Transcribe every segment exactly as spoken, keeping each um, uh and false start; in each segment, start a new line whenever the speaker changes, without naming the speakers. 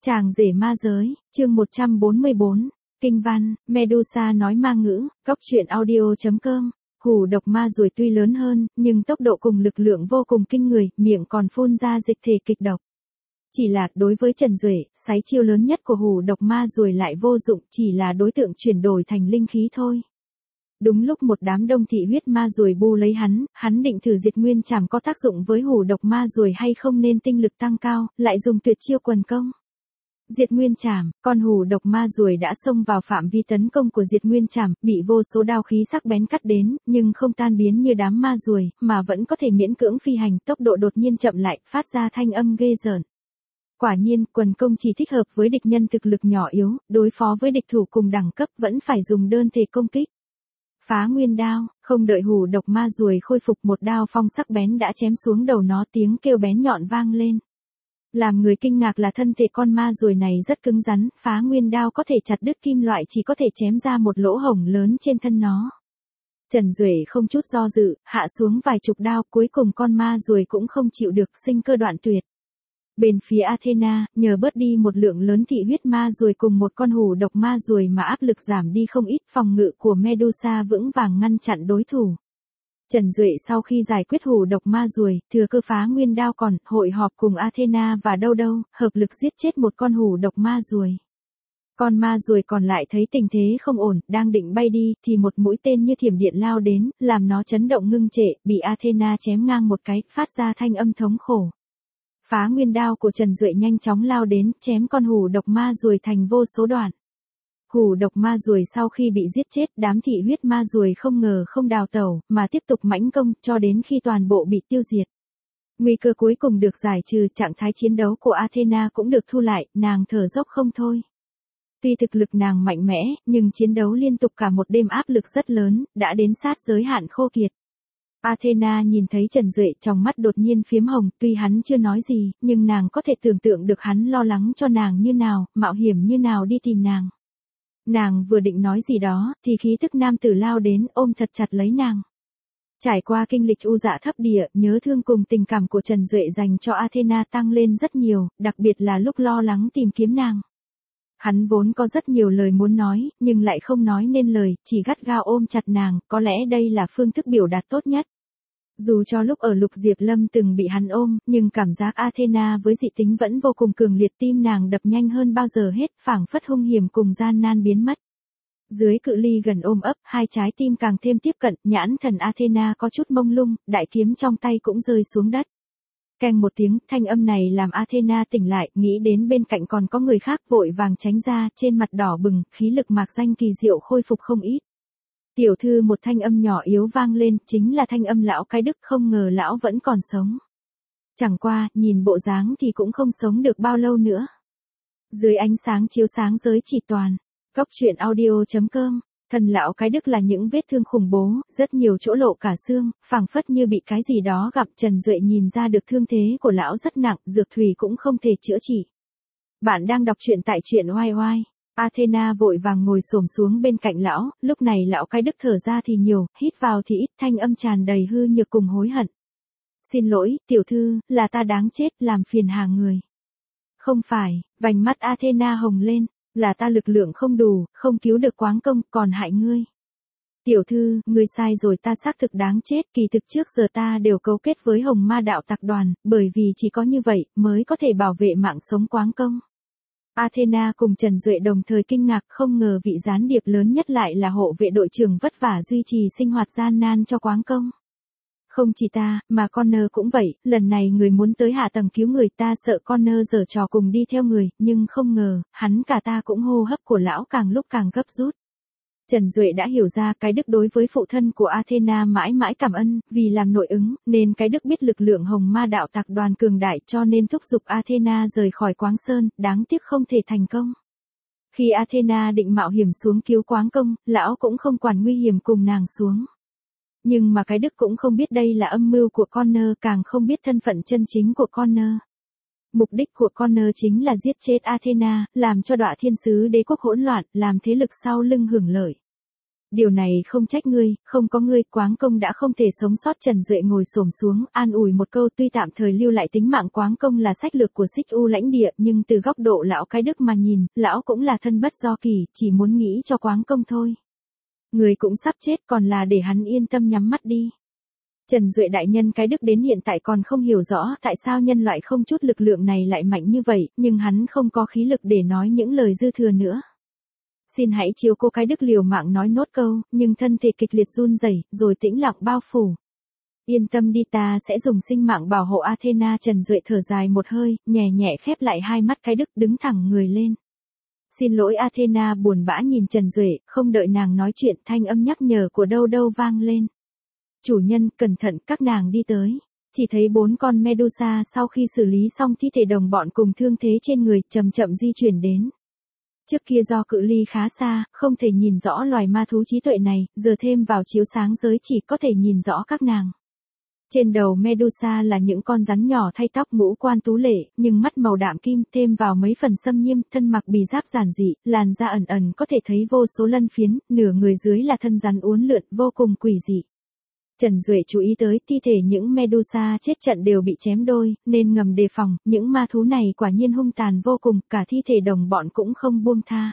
Chàng rể ma giới, chương một trăm bốn mươi bốn, Kinh văn, Medusa nói ma ngữ, góc truyện audio chấm com. Hủ độc ma ruồi tuy lớn hơn, nhưng tốc độ cùng lực lượng vô cùng kinh người, miệng còn phun ra dịch thể kịch độc. Chỉ là, đối với Trần Duệ, sái chiêu lớn nhất của hủ độc ma ruồi lại vô dụng, chỉ là đối tượng chuyển đổi thành linh khí thôi. Đúng lúc một đám đông thị huyết ma ruồi bu lấy hắn, hắn định thử diệt nguyên trảm có tác dụng với hủ độc ma ruồi hay không nên tinh lực tăng cao, lại dùng tuyệt chiêu quần công. Diệt nguyên trảm, con hủ độc ma ruồi đã xông vào phạm vi tấn công của diệt nguyên trảm, bị vô số đao khí sắc bén cắt đến, nhưng không tan biến như đám ma ruồi, mà vẫn có thể miễn cưỡng phi hành, tốc độ đột nhiên chậm lại, phát ra thanh âm ghê rợn. Quả nhiên, quần công chỉ thích hợp với địch nhân thực lực nhỏ yếu, đối phó với địch thủ cùng đẳng cấp vẫn phải dùng đơn thể công kích. Phá nguyên đao, không đợi hủ độc ma ruồi khôi phục, một đao phong sắc bén đã chém xuống đầu nó, tiếng kêu bén nhọn vang lên. Làm người kinh ngạc là thân thể con ma ruồi này rất cứng rắn, phá nguyên đao có thể chặt đứt kim loại, chỉ có thể chém ra một lỗ hổng lớn trên thân nó. Trần Duệ không chút do dự, hạ xuống vài chục đao, cuối cùng con ma ruồi cũng không chịu được, sinh cơ đoạn tuyệt. Bên phía Athena, nhờ bớt đi một lượng lớn thị huyết ma ruồi cùng một con hủ độc ma ruồi mà áp lực giảm đi không ít, phòng ngự của Medusa vững vàng ngăn chặn đối thủ. Trần Duệ sau khi giải quyết hủ độc ma ruồi, thừa cơ phá nguyên đao còn, hội họp cùng Athena và đâu đâu, hợp lực giết chết một con hủ độc ma ruồi. Con ma ruồi còn lại thấy tình thế không ổn, đang định bay đi, thì một mũi tên như thiểm điện lao đến, làm nó chấn động ngưng trệ, bị Athena chém ngang một cái, phát ra thanh âm thống khổ. Phá nguyên đao của Trần Duệ nhanh chóng lao đến, chém con hủ độc ma ruồi thành vô số đoạn. Hủ độc ma ruồi sau khi bị giết chết, đám thị huyết ma ruồi không ngờ không đào tẩu, mà tiếp tục mãnh công, cho đến khi toàn bộ bị tiêu diệt. Nguy cơ cuối cùng được giải trừ, trạng thái chiến đấu của Athena cũng được thu lại, nàng thở dốc không thôi. Tuy thực lực nàng mạnh mẽ, nhưng chiến đấu liên tục cả một đêm áp lực rất lớn, đã đến sát giới hạn khô kiệt. Athena nhìn thấy Trần Duệ, trong mắt đột nhiên phiếm hồng, tuy hắn chưa nói gì, nhưng nàng có thể tưởng tượng được hắn lo lắng cho nàng như nào, mạo hiểm như nào đi tìm nàng. Nàng vừa định nói gì đó, thì khí tức nam tử lao đến, ôm thật chặt lấy nàng. Trải qua kinh lịch u dạ thấp địa, nhớ thương cùng tình cảm của Trần Duệ dành cho Athena tăng lên rất nhiều, đặc biệt là lúc lo lắng tìm kiếm nàng. Hắn vốn có rất nhiều lời muốn nói, nhưng lại không nói nên lời, chỉ gắt gao ôm chặt nàng, có lẽ đây là phương thức biểu đạt tốt nhất. Dù cho lúc ở Lục Diệp Lâm từng bị hắn ôm, nhưng cảm giác Athena với dị tính vẫn vô cùng cường liệt, tim nàng đập nhanh hơn bao giờ hết, phảng phất hung hiểm cùng gian nan biến mất. Dưới cự ly gần ôm ấp, hai trái tim càng thêm tiếp cận, nhãn thần Athena có chút mông lung, đại kiếm trong tay cũng rơi xuống đất. Keng một tiếng, thanh âm này làm Athena tỉnh lại, nghĩ đến bên cạnh còn có người khác, vội vàng tránh ra, trên mặt đỏ bừng, khí lực mạc danh kỳ diệu khôi phục không ít. Tiểu thư, một thanh âm nhỏ yếu vang lên, chính là thanh âm lão cái Đức, không ngờ lão vẫn còn sống. Chẳng qua, nhìn bộ dáng thì cũng không sống được bao lâu nữa. Dưới ánh sáng chiếu sáng giới chỉ toàn, góc truyện audio chấm com, thân lão cái Đức là những vết thương khủng bố, rất nhiều chỗ lộ cả xương, phảng phất như bị cái gì đó gặp. Trần Duệ nhìn ra được thương thế của lão rất nặng, dược thủy cũng không thể chữa trị. Bạn đang đọc truyện tại truyện oai oai. Athena vội vàng ngồi xổm xuống bên cạnh lão, lúc này lão cái Đức thở ra thì nhiều, hít vào thì ít, thanh âm tràn đầy hư nhược cùng hối hận. Xin lỗi, tiểu thư, là ta đáng chết, làm phiền hà người. Không phải, vành mắt Athena hồng lên, là ta lực lượng không đủ, không cứu được Quáng Công, còn hại ngươi. Tiểu thư, ngươi sai rồi, ta xác thực đáng chết, kỳ thực trước giờ ta đều cấu kết với Hồng Ma đạo tặc đoàn, bởi vì chỉ có như vậy, mới có thể bảo vệ mạng sống Quáng Công. Athena cùng Trần Duệ đồng thời kinh ngạc, không ngờ vị gián điệp lớn nhất lại là hộ vệ đội trưởng vất vả duy trì sinh hoạt gian nan cho Quáng Công. Không chỉ ta, mà Connor cũng vậy, lần này người muốn tới hạ tầng cứu người, ta sợ Connor giở trò cùng đi theo người, nhưng không ngờ, hắn cả ta cũng hô hấp của lão càng lúc càng gấp rút. Trần Duệ đã hiểu ra cái Đức đối với phụ thân của Athena mãi mãi cảm ân, vì làm nội ứng, nên cái Đức biết lực lượng Hồng Ma đạo tặc đoàn cường đại, cho nên thúc giục Athena rời khỏi Quáng Sơn, đáng tiếc không thể thành công. Khi Athena định mạo hiểm xuống cứu Quáng Công, lão cũng không quản nguy hiểm cùng nàng xuống. Nhưng mà cái Đức cũng không biết đây là âm mưu của Connor, càng không biết thân phận chân chính của Connor. Mục đích của Connor chính là giết chết Athena, làm cho Đọa Thiên Sứ Đế quốc hỗn loạn, làm thế lực sau lưng hưởng lợi. Điều này không trách ngươi, không có ngươi, Quáng Công đã không thể sống sót. Trần Duệ ngồi xổm xuống, an ủi một câu, tuy tạm thời lưu lại tính mạng Quáng Công là sách lược của Xích U lãnh địa, nhưng từ góc độ lão cái đức mà nhìn, lão cũng là thân bất do kỳ, chỉ muốn nghĩ cho Quáng Công thôi. Người cũng sắp chết, còn là để hắn yên tâm nhắm mắt đi. Trần Duệ đại nhân cái đức đến hiện tại còn không hiểu rõ tại sao nhân loại không chút lực lượng này lại mạnh như vậy, nhưng hắn không có khí lực để nói những lời dư thừa nữa. Xin hãy chiếu cô cái đức liều mạng nói nốt câu, nhưng thân thể kịch liệt run rẩy, rồi tĩnh lặng bao phủ. Yên tâm đi, ta sẽ dùng sinh mạng bảo hộ Athena. Trần Duệ thở dài một hơi, nhẹ nhẹ khép lại hai mắt cái đức, đứng thẳng người lên. Xin lỗi. Athena buồn bã nhìn Trần Duệ, không đợi nàng nói chuyện, thanh âm nhắc nhở của đâu đâu vang lên. Chủ nhân, cẩn thận. Các nàng đi tới. Chỉ thấy bốn con Medusa sau khi xử lý xong thi thể đồng bọn cùng thương thế trên người, chậm chậm di chuyển đến. Trước kia do cự ly khá xa, không thể nhìn rõ loài ma thú trí tuệ này, giờ thêm vào chiếu sáng giới chỉ có thể nhìn rõ các nàng. Trên đầu Medusa là những con rắn nhỏ thay tóc, ngũ quan tú lệ, nhưng mắt màu đạm kim, thêm vào mấy phần xâm nhiêm, thân mặc bì giáp giản dị, làn da ẩn ẩn có thể thấy vô số lân phiến, nửa người dưới là thân rắn uốn lượn, vô cùng quỷ dị. Trần Duệ chú ý tới thi thể những Medusa chết trận đều bị chém đôi, nên ngầm đề phòng, những ma thú này quả nhiên hung tàn vô cùng, cả thi thể đồng bọn cũng không buông tha.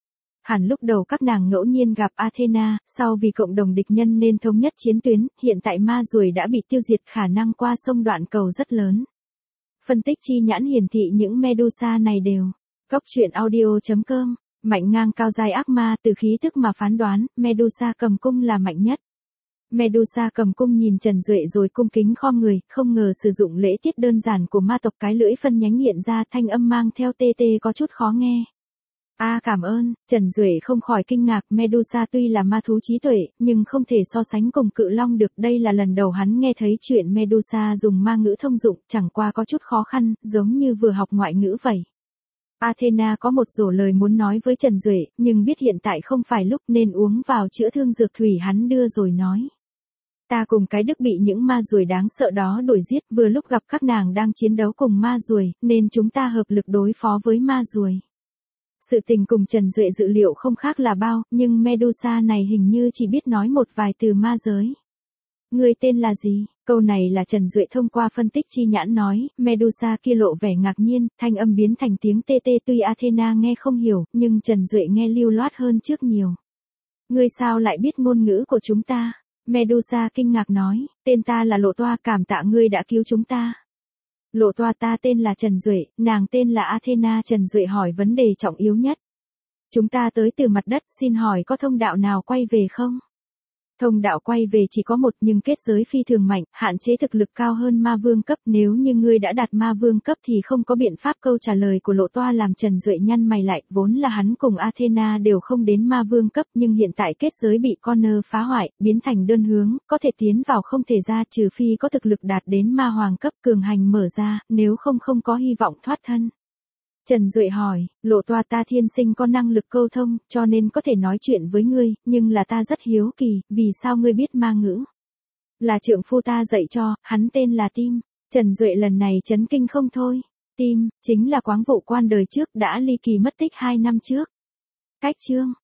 Hẳn lúc đầu các nàng ngẫu nhiên gặp Athena, sau vì cộng đồng địch nhân nên thống nhất chiến tuyến, hiện tại ma ruồi đã bị tiêu diệt, khả năng qua sông đoạn cầu rất lớn. Phân tích chi nhãn hiển thị những Medusa này đều. Góc truyện audio chấm com, mạnh ngang cao dài ác ma, từ khí thức mà phán đoán, Medusa cầm cung là mạnh nhất. Medusa cầm cung nhìn Trần Duệ rồi cung kính khom người, không ngờ sử dụng lễ tiết đơn giản của ma tộc, cái lưỡi phân nhánh hiện ra, thanh âm mang theo tê tê có chút khó nghe. A à, cảm ơn. Trần Duệ không khỏi kinh ngạc, Medusa tuy là ma thú trí tuệ, nhưng không thể so sánh cùng cự long được, đây là lần đầu hắn nghe thấy chuyện Medusa dùng ma ngữ thông dụng, chẳng qua có chút khó khăn, giống như vừa học ngoại ngữ vậy. Athena có một rổ lời muốn nói với Trần Duệ, nhưng biết hiện tại không phải lúc nên uống vào chữa thương dược thủy hắn đưa rồi nói. Ta cùng cái đức bị những ma ruồi đáng sợ đó đuổi giết, vừa lúc gặp các nàng đang chiến đấu cùng ma ruồi, nên chúng ta hợp lực đối phó với ma ruồi. Sự tình cùng Trần Duệ dự liệu không khác là bao, nhưng Medusa này hình như chỉ biết nói một vài từ ma giới. Người tên là gì? Câu này là Trần Duệ thông qua phân tích chi nhãn nói, Medusa kia lộ vẻ ngạc nhiên, thanh âm biến thành tiếng tê tê, tuy Athena nghe không hiểu, nhưng Trần Duệ nghe lưu loát hơn trước nhiều. Ngươi sao lại biết ngôn ngữ của chúng ta? Medusa kinh ngạc nói, tên ta là Lộ Toa, cảm tạ ngươi đã cứu chúng ta. Lộ Toa, ta tên là Trần Duệ, nàng tên là Athena. Trần Duệ hỏi vấn đề trọng yếu nhất. Chúng ta tới từ mặt đất, xin hỏi có thông đạo nào quay về không? Thông đạo quay về chỉ có một, nhưng kết giới phi thường mạnh, hạn chế thực lực cao hơn ma vương cấp, nếu như ngươi đã đạt ma vương cấp thì không có biện pháp. Câu trả lời của Lộ Toa làm Trần Duệ nhăn mày lại, vốn là hắn cùng Athena đều không đến ma vương cấp, nhưng hiện tại kết giới bị Connor phá hoại, biến thành đơn hướng, có thể tiến vào không thể ra, trừ phi có thực lực đạt đến ma hoàng cấp cường hành mở ra, nếu không không có hy vọng thoát thân. Trần Duệ hỏi, Lộ Toa, ta thiên sinh có năng lực câu thông, cho nên có thể nói chuyện với ngươi, nhưng là ta rất hiếu kỳ, vì sao ngươi biết ma ngữ? Là trượng phu ta dạy cho, hắn tên là Tim. Trần Duệ lần này chấn kinh không thôi. Tim, chính là Quáng Vụ Quan đời trước đã ly kỳ mất tích hai năm trước. Cách chương.